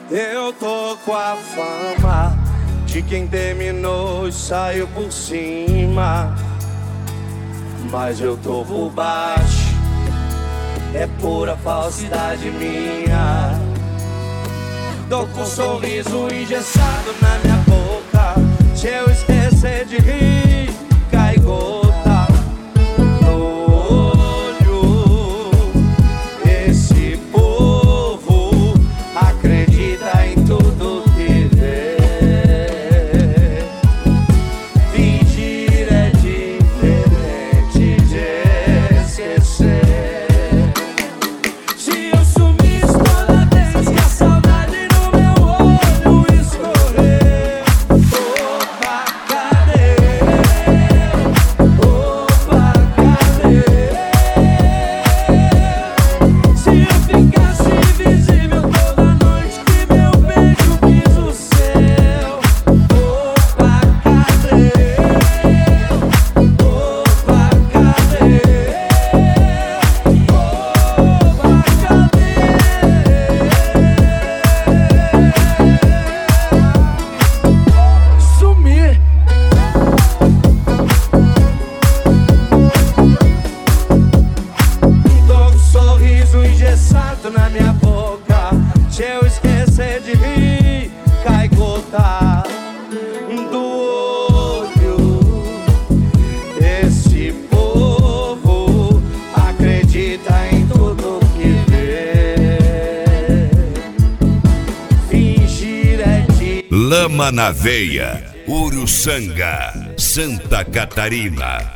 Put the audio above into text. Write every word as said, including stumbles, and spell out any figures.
Eu tô com a fama de quem terminou e saiu por cima, mas eu tô por baixo, é pura falsidade minha. Tô com um sorriso engessado na minha boca, se eu esquecer de rir, cai gota no olho. Esse povo acredita em tudo que vê. Fingir é diferente de esquecer. Se eu sumisse toda vez que a saudade no meu olho escorrer, opa, cadê? Opa, cadê? Se eu ficasse invisível toda noite que meu beijo quis o céu, opa, cadê? Opa, cadê? Opa, cadê? Sumir. Tô com um sorriso engessado na minha boca, se eu esquecer de rir, cai gota do olho. Esse povo acredita em tudo que vê. Fingir é de Lama na Veia, Uruçanga, Santa Catarina.